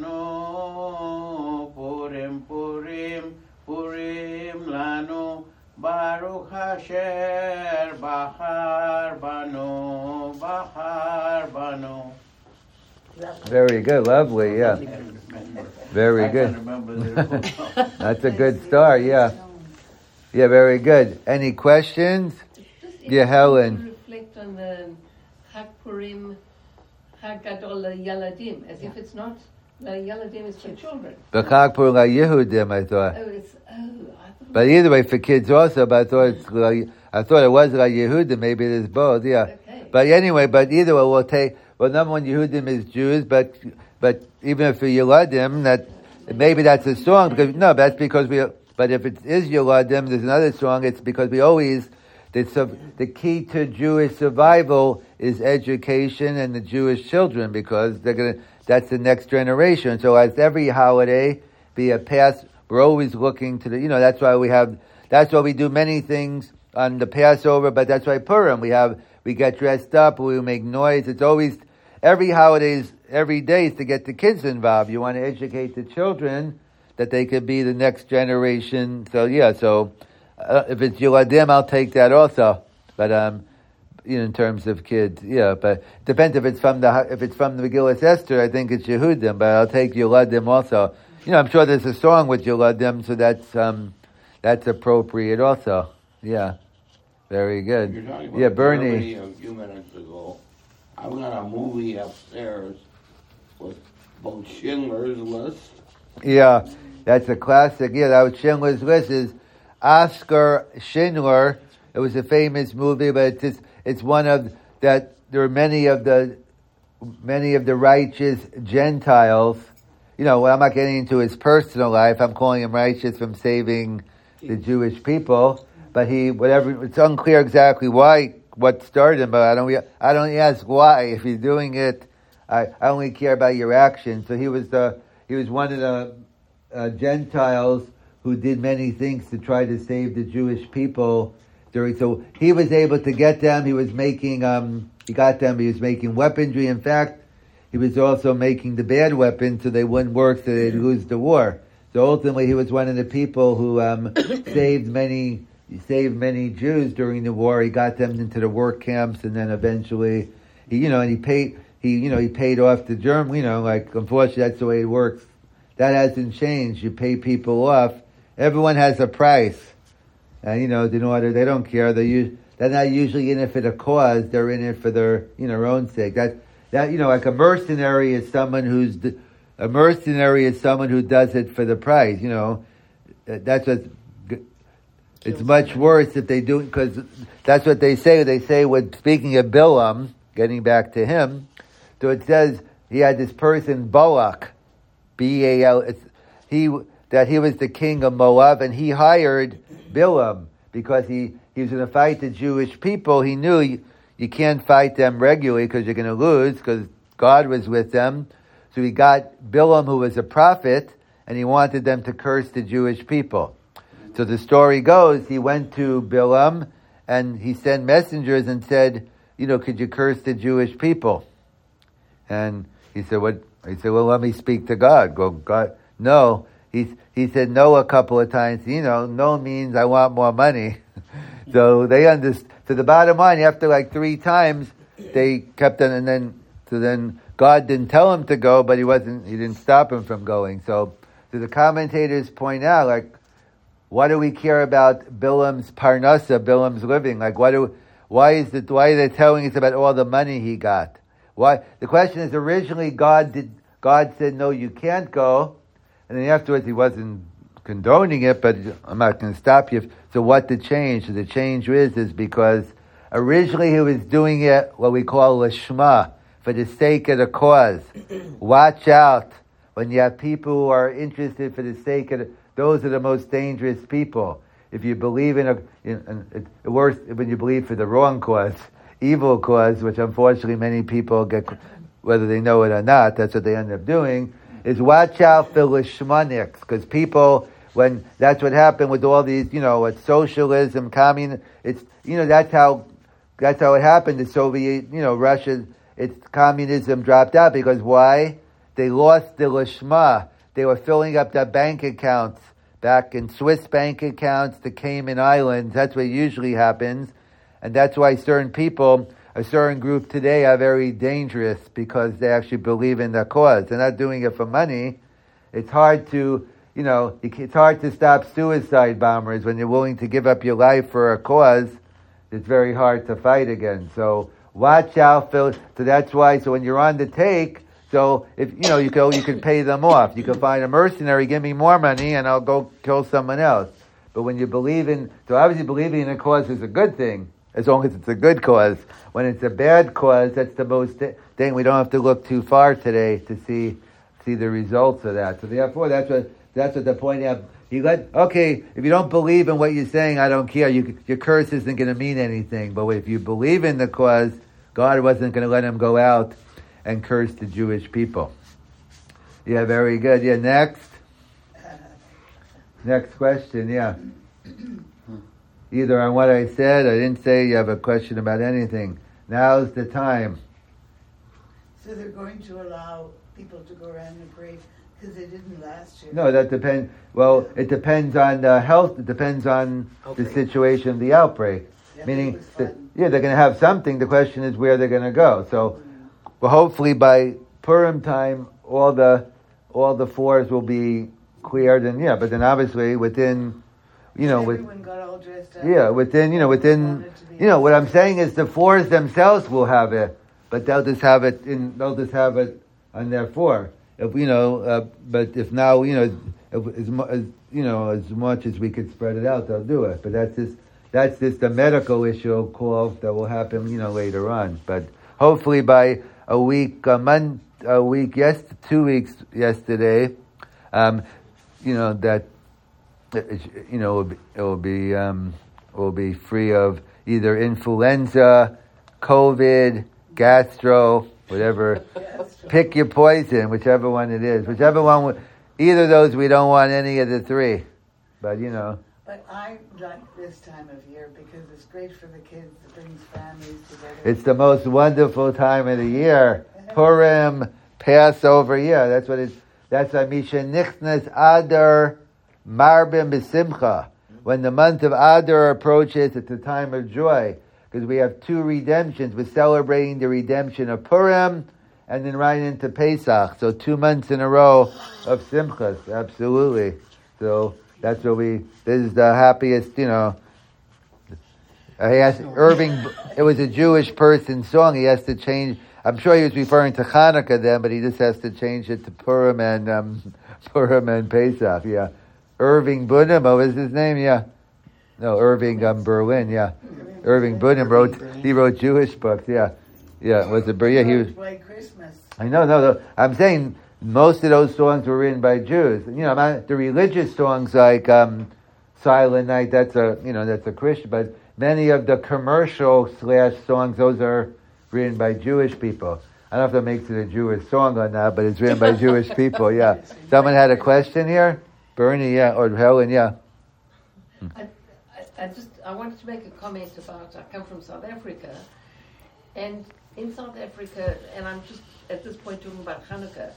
lanu. Purim, Purim, Purim lanu. Baruch Asher Bahar Banu, Bahar Banu. Very good, lovely, yeah. Very I good. can't remember the full song. That's a good start, yeah. Yeah, very good. Any questions? Just Yeah, Helen. To reflect on the Chag Purim, Chag Gadol Yaladim, as if it's not, the Yaladim is for children. B'chag Purim Yehudim, I thought. Oh, I thought. But either way, for kids also, but I thought it was like Yehudim, maybe it is both, yeah. Okay. But anyway, but either way, number one, Yehudim is Jews, but even if for Yeladim, maybe that's a song, that's because but if it is Yeladim, there's another song, it's because the key to Jewish survival is education and the Jewish children, because that's the next generation. So as every holiday be a past, we're always looking to that's why we do many things on the Passover, but that's why Purim, we get dressed up, we make noise. It's always, every day is to get the kids involved. You want to educate the children that they could be the next generation. So if it's Yeladim, I'll take that also. But in terms of kids, but it depends if it's from the Megillas Esther. I think it's Yehudim, but I'll take Yeladim also. I'm sure there's a song with Yeladim, so that's appropriate also. Yeah, very good. You're talking about Bernie. Germany a few minutes ago. I've got a movie upstairs with both Schindler's List. Yeah, that's a classic. Yeah, that was Schindler's List. Is Oscar Schindler. It was a famous movie, but it's one of that. There are many of the righteous Gentiles. I'm not getting into his personal life. I'm calling him righteous from saving the Jewish people. But it's unclear exactly what started him. But I don't ask why. If he's doing it, I only care about your action. So he was one of the Gentiles who did many things to try to save the Jewish people. So he was able to get them. He was making weaponry. In fact, he was also making the bad weapons so they wouldn't work, so they'd lose the war. So ultimately, he was one of the people who saved many Jews during the war. He got them into the work camps, and then eventually, he paid off the German. Unfortunately, that's the way it works. That hasn't changed. You pay people off. Everyone has a price, and in order, they don't care. They're not usually in it for the cause. They're in it for their own sake. Like a mercenary is someone who does it for the price. That's what. It's much worse if they do it, because that's what they say. They say, speaking of Bilam, getting back to him, so it says he had this person Balak, B-A-L. He was the king of Moab, and he hired Bilam because he was going to fight the Jewish people. He knew you can't fight them regularly because you're going to lose, because God was with them. So he got Bilam, who was a prophet, and he wanted them to curse the Jewish people. So the story goes, he went to Bilam, and he sent messengers and said, could you curse the Jewish people? And he said, what? He said, well, let me speak to God. Go, God, no. He said no a couple of times. No means I want more money. So they understood. So the bottom line, after like 3 times, they kept on, and then God didn't tell him to go, but he didn't stop him from going. So the commentators point out, why do we care about Bilam's parnasa, Bilam's living? Why are they telling us about all the money he got? Why? The question is, originally God said, no, you can't go. And then afterwards he wasn't condoning it, but I'm not going to stop you. So what the change? The change is because originally he was doing it, what we call lishma, for the sake of the cause. Watch out when you have people who are interested for the sake of those are the most dangerous people. If you believe worse when you believe for the wrong cause, evil cause, which unfortunately many people get, whether they know it or not, that's what they end up doing, is watch out for lishmanics, because people, when that's what happened with all these, with socialism, communism, it's, that's how it happened. The Soviet, Russia, its communism dropped out because why? They lost the lishma. They were filling up their bank accounts back in Swiss bank accounts, the Cayman Islands. That's what usually happens. And that's why certain people, a certain group today are very dangerous, because they actually believe in the cause. They're not doing it for money. it's hard to, it's hard to stop suicide bombers when you're willing to give up your life for a cause. It's very hard to fight again. So watch out, Phil. So that's why. So when you're on the take, so if you can pay them off. You can find a mercenary, give me more money, and I'll go kill someone else. But when you believe in, so obviously believing in a cause is a good thing, as long as it's a good cause. When it's a bad cause, that's the most thing. We don't have to look too far today to see the results of that. So therefore, that's what the point of. Okay, if you don't believe in what you're saying, I don't care. Your curse isn't going to mean anything. But if you believe in the cause, God wasn't going to let him go out and curse the Jewish people. Yeah, very good. Yeah, next. Next question, yeah. Either on what I said, I didn't say, you have a question about anything. Now's the time. So they're going to allow people to go around the grave because they didn't last year. No, that depends. Well, it depends on the health. It depends on the situation of the outbreak. Yeah, Meaning, they're going to have something. The question is where they're going to go. So, well, hopefully by Purim time, all the floors will be cleared, and but then obviously within, everyone got all dressed up. Yeah, within, what I'm saying is the floors themselves will have it, but they'll just have it on their floor. If but if now as much as we could spread it out, they'll do it. But that's just a medical issue call that will happen, later on. But hopefully by a week, 2 weeks yesterday, that it will be free of either influenza, COVID, gastro, whatever. Pick your poison, whichever one it is. Whichever one, either of those, we don't want any of the three. But But I like this time of year because it's great for the kids. It brings families together. It's the most wonderful time of the year. Purim, Passover, that's what it's. That's Misha Nichnas Adar Marbim B'Simcha. When the month of Adar approaches, it's a time of joy. Because we have two redemptions. We're celebrating the redemption of Purim and then right into Pesach. So 2 months in a row of Simchas. Absolutely. So that's what this is the happiest, I asked Irving, it was a Jewish person's song. He has to change. I'm sure he was referring to Hanukkah then, but he just has to change it to Purim and Pesach. Yeah, Irving Bunim. What was his name? Yeah, no, Irving Berlin. Yeah, Irving Bunim wrote Jewish books. Yeah, was it? Yeah, he was. Like Christmas. I know. No, I'm saying most of those songs were written by Jews. The religious songs like Silent Night. That's a Christian, but many of the commercial / songs, those are written by Jewish people. I don't know if that makes it a Jewish song or not, but it's written by Jewish people, yeah. Someone had a question here? Bernie, yeah, or Helen, yeah. I wanted to make a comment about, I come from South Africa, and in South Africa, and I'm just at this point talking about Hanukkah,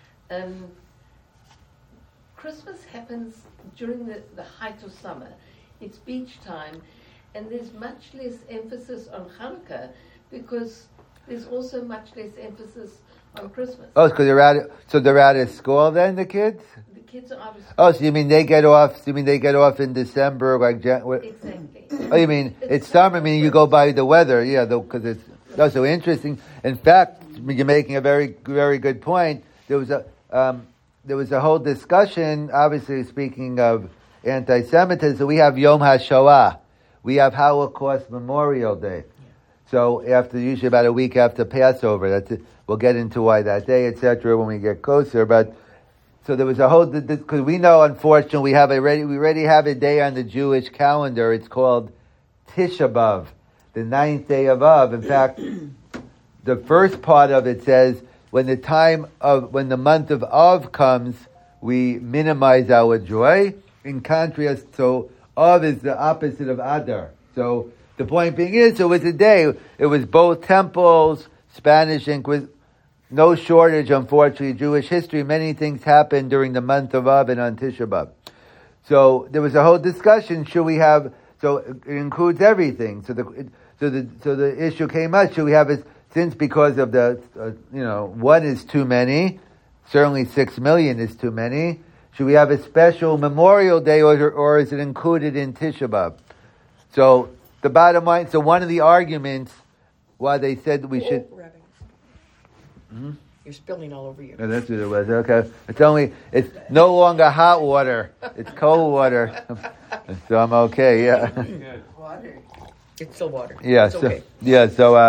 Christmas happens during the height of summer. It's beach time, and there's much less emphasis on Hanukkah because there's also much less emphasis on Christmas. Oh, because they're out of school then, the kids? The kids are out of school. Oh, so you mean they get off in December, like Exactly. Oh, you mean it's summer? I mean you go by the weather, because it's so interesting. In fact, you're making a very, very good point. There was a whole discussion. Obviously, speaking of anti-Semitism, we have Yom HaShoah. We have Holocaust Memorial Day. So usually about a week after Passover, that's it. We'll get into why that day, etc. when we get closer. But so there was a whole, because we know, unfortunately, we already have a day on the Jewish calendar. It's called Tisha B'Av, the 9th day of Av. In fact, the first part of it says when the month of Av comes, we minimize our joy. In contrast, so Av is the opposite of Adar. So the point being is, it was a day. It was both temples, Spanish Inquisition, no shortage, unfortunately, Jewish history. Many things happened during the month of Av and on Tisha B'Av. So there was a whole discussion. Should we have? So it includes everything. So the issue came up. Should we have it? Since because of the one is too many, certainly 6 million is too many. Should we have a special Memorial Day, or is it included in Tisha B'Av? So the bottom line, so one of the arguments why they said we should... You're spilling all over you. Oh, that's what it was. Okay. It's no longer hot water. It's cold water. So I'm okay, yeah. Good. Water. It's still water. Yeah, It's so, okay. yeah,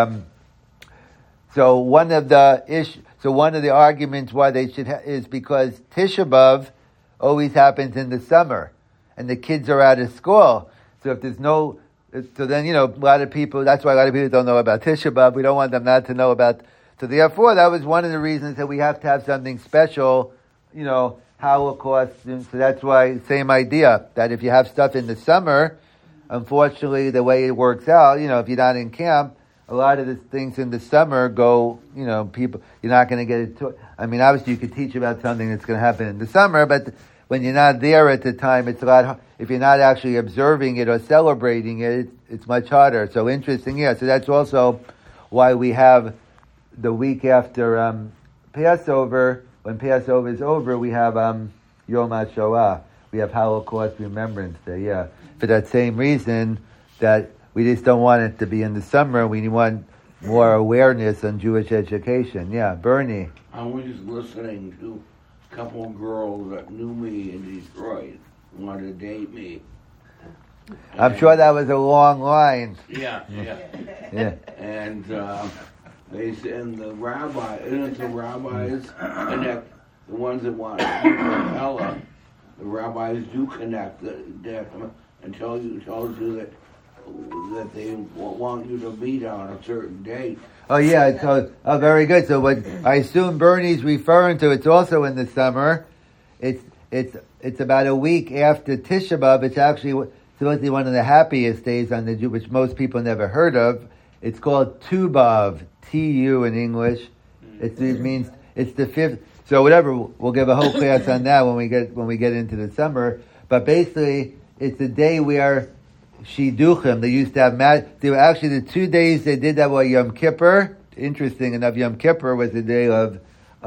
so one of the arguments why they should is because Tisha B'Av always happens in the summer, and the kids are out of school. So if there's so then, a lot of people, that's why a lot of people don't know about Tisha B'Av. We don't want them not to know about, so therefore that was one of the reasons that we have to have something special, Holocaust, and so that's why, same idea, that if you have stuff in the summer, unfortunately the way it works out, if you're not in camp, a lot of the things in the summer go, people, you're not going to get it to, obviously you could teach about something that's going to happen in the summer, but when you're not there at the time, it's a lot, if you're not actually observing it or celebrating it, it's much harder. So interesting, yeah. So that's also why we have the week after Passover, when Passover is over, we have Yom HaShoah. We have Holocaust Remembrance Day, yeah. For that same reason that we just don't want it to be in the summer. We want more awareness on Jewish education. Yeah, Bernie. I was listening to a couple of girls that knew me in Detroit, wanted to date me. I'm sure that was a long line. Yeah. And they said the rabbis connect, the ones that want to do Ella, the rabbis do connect them and tells you that they want you to meet on a certain date. Oh yeah, so very good. So what I assume Bernie's referring to, it's also in the summer. It's about a week after Tisha B'Av. It's actually supposedly one of the happiest days on the Jew, which most people never heard of. It's called Tu B'Av, T-U in English. It means it's the fifth. So whatever, we'll give a whole class on that when we get into the summer. But basically, it's the day where Shidduchim, they used to have they were actually the 2 days they did that were Yom Kippur. Interesting enough, Yom Kippur was the day of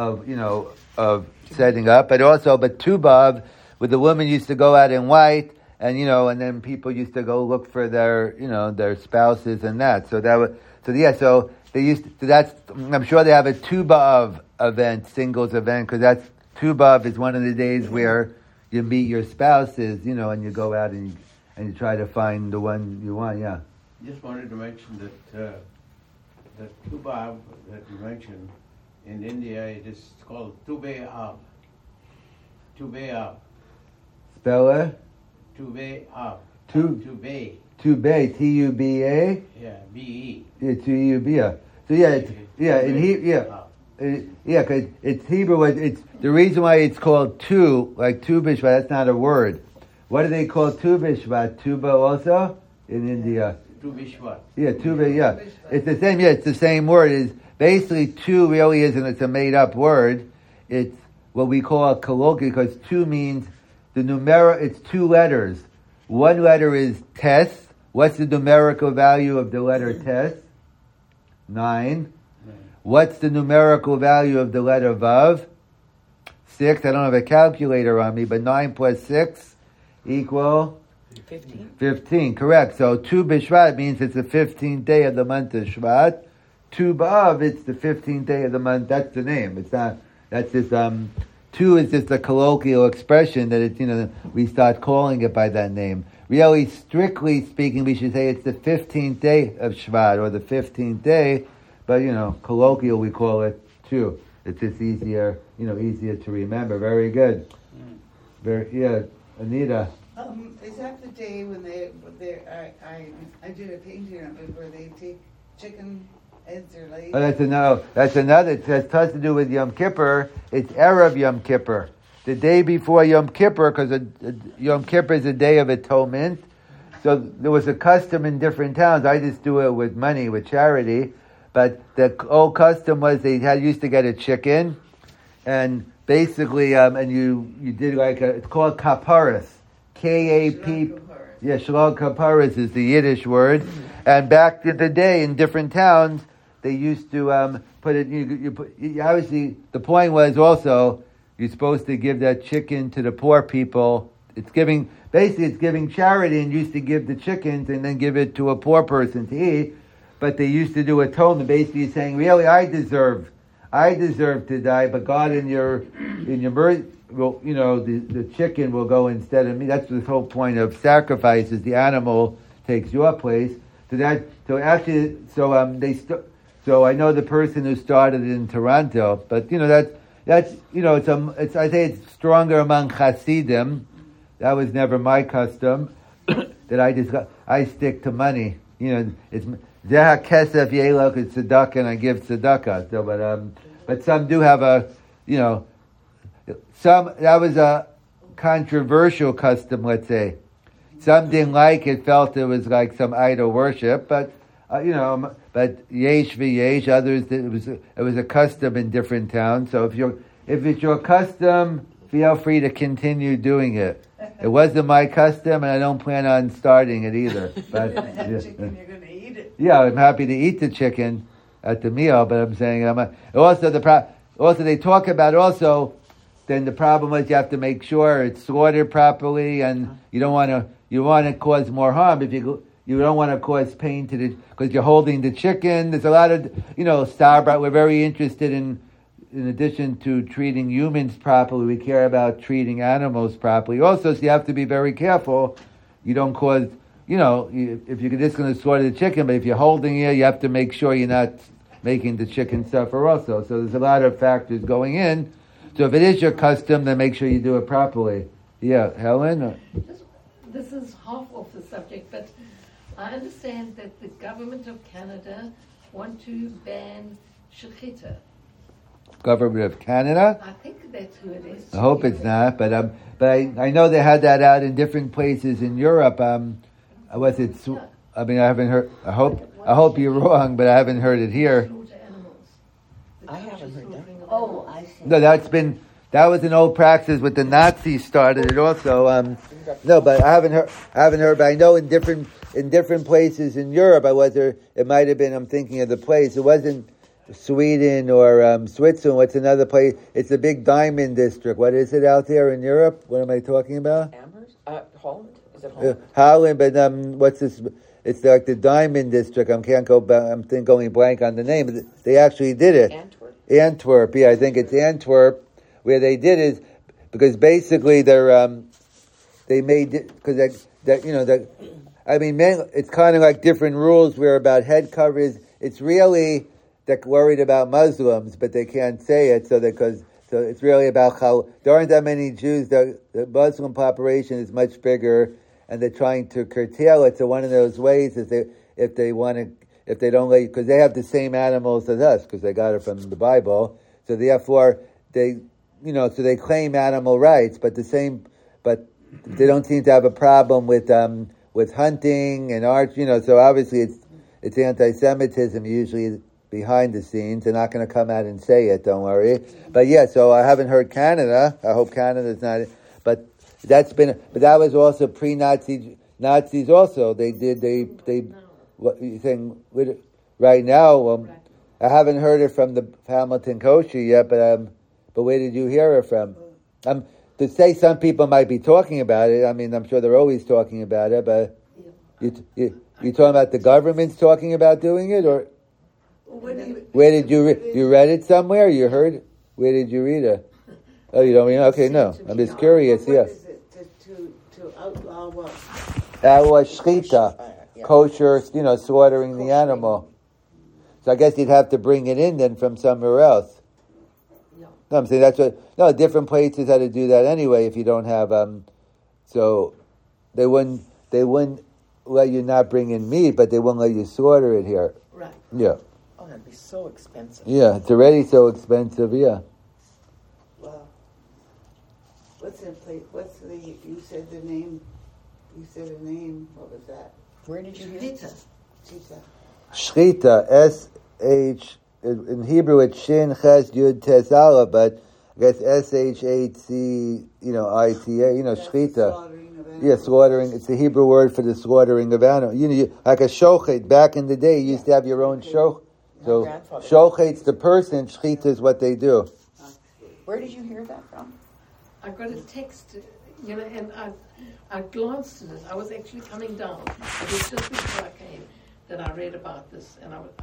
setting up, but Tu B'Av, where the women used to go out in white, and then people used to go look for their spouses and that. So they used to, that's, I'm sure they have a Tu B'Av event, singles event, because Tu B'Av is one of the days where you meet your spouses, and you go out and you try to find the one you want, yeah. Just wanted to mention that Tu B'Av that you mentioned, in India it is called Tu B'Av. Tu B'Av. Spell it? Tu B'Av. Tubei, T-U-B-A? Yeah, B-E. Yeah, T-U-B-A. So because it's Hebrew, it's the reason why it's called Tu, like Tu B'Shvat, that's not a word. What do they call Tu B'Shvat? Tuba also? In India. Tu B'Shvat. Yeah, Tuba, yeah. It's the same, it's the same word. It's basically Tu really isn't, it's a made up word. It's what we call a colloquial, because Tu means it's 2 letters. One letter is Tes. What's the numerical value of the letter Tes? 9. What's the numerical value of the letter Vav? 6. I don't have a calculator on me, but 9 plus 6 equal? 15, correct. So Tu B'Shvat means it's the 15th day of the month of Shvat. Tu B'Av, it's the 15th day of the month. That's the name. It's not, that's just, Tu is just a colloquial expression that it's, we start calling it by that name. Really, strictly speaking, we should say it's the 15th day of Shvat, or the 15th day, but, colloquial, we call it Tu. It's just easier to remember. Very good. Yeah, Anita. Is that the day when I did a painting of it where they take chicken heads or legs? Oh, that's another. It has to do with Yom Kippur. It's Erev Yom Kippur. The day before Yom Kippur, because Yom Kippur is a day of atonement. So there was a custom in different towns. I just do it with money, with charity. But the old custom was they used to get a chicken, and basically, and you did it's called kaparis. K-A-P. Yeah, Shalom Kaparis is the Yiddish word. And back in the day, in different towns, they used to put it. You obviously, the point was also you're supposed to give that chicken to the poor people. It's giving charity, and used to give the chickens and then give it to a poor person to eat. But they used to do atonement, basically saying, really, I deserve to die, but God in your mercy, will, the chicken will go instead of me. That's the whole point of sacrifices. The animal takes your place. So I know the person who started it in Toronto, but I say it's stronger among Hasidim. That was never my custom. That I stick to money. It's Zeh Kesef Yelok, it's tzedakah, and I give tzedakah. So, but some do have that was a controversial custom, let's say. Some didn't like it, felt it was like some idol worship, but yesh v'yesh, others, it was a custom in different towns. So if it's your custom, feel free to continue doing it. It wasn't my custom, and I don't plan on starting it either. But Chicken, you're going to eat it. yeah, I'm happy to eat the chicken at the meal, but I'm saying also they talk about then the problem is you have to make sure it's slaughtered properly, and you want to cause more harm if you don't want to cause pain because you're holding the chicken. There's a lot of Starbucks. We're very interested in addition to treating humans properly, we care about treating animals properly. Also, so you have to be very careful. You don't cause, if you're just going to slaughter the chicken, but if you're holding it, you have to make sure you're not making the chicken suffer also. So there's a lot of factors going in. So if it is your custom, then make sure you do it properly. Yeah, Helen? This is half off the subject, but I understand that the government of Canada want to ban shechita. Government of Canada? I think that's who it is. I hope it's not, but I know they had that out in different places in Europe. Was it? I mean, I haven't heard. I hope you're wrong, but I haven't heard it here. I haven't heard that. Oh, I see. No, that was an old practice with the Nazis started it also. No, but I haven't heard. But I know in different places in Europe, it might have been. I'm thinking of the place. It wasn't Sweden or Switzerland. What's another place? It's the big diamond district. What is it out there in Europe? What am I talking about? Amherst? Holland? Is it Holland? Holland, but what's this? It's like the diamond district. I can't go back. I'm going blank on the name. But they actually did it. Antwerp. Yeah, I think it's Antwerp where they did it because basically they made it because it's kind of like different rules where about head coverage. It's really they're worried about Muslims, but they can't say it, so it's really about how there aren't that many Jews. The Muslim population is much bigger, and they're trying to curtail it. So one of those ways is if they don't let, because they have the same animals as us, because they got it from the Bible. So therefore they claim animal rights, but they don't seem to have a problem with hunting and art. So obviously it's anti-Semitism usually. Behind the scenes, they're not going to come out and say it. Don't worry. But yeah, so I haven't heard Canada. I hope Canada's not. But that was also pre-Nazi. Nazis also they what you saying right now? I haven't heard it from the Hamilton Kosher yet. But where did you hear it from? To say some people might be talking about it. I mean, I'm sure they're always talking about it. But you talking about the government's talking about doing it, or? Where did you read it somewhere? You heard? Where did you read it? Oh, you don't read it? Okay, no. I'm just curious. What Yeah. is it to outlaw what? That was shchita, kosher. Slaughtering the animal. So I guess you'd have to bring it in then from somewhere else. No, I'm saying that's what. No, different places had to do that anyway. If you don't have so they wouldn't let you not bring in meat, but they wouldn't let you slaughter it here. Right. Yeah. Oh, that'd be so expensive. Yeah, it's already so expensive, yeah. Well, what's in place? You said the name. You said a name. What was that? Where did you hear it? Shechita. Shchita, S-H, in Hebrew it's Shin, Ches, Yud, Tes, Aleph, but I guess S-H-A-T, I-T-A, shchita. Yeah, slaughtering. It's the Hebrew word for the slaughtering of animals. Like a shochet. Back in the day, you used to have your own shochet. So grandfather. shochet's the person, shchita is what they do. Where did you hear that from? I got a text, and I glanced at it. I was actually coming down. It was just before I came that I read about this, and I